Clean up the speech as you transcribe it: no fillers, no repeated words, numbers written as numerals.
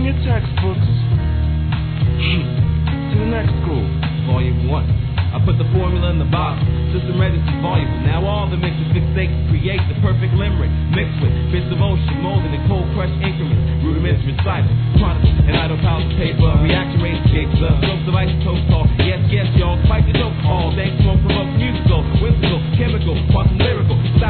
your textbooks to the next school. Volume 1. I put the formula in the bottle. System ready to volume. Now all the mixes fixate to create the perfect limerick. Mixed with bits of ocean, molded in cold crush increments. Rudiments recited, chronicle, and idle piles of paper. Reaction rate escapes the slopes of isotopes talk. Yes, yes, y'all, spike the joke. All day smoke provokes musical, whimsical, chemical, quantum lyrical.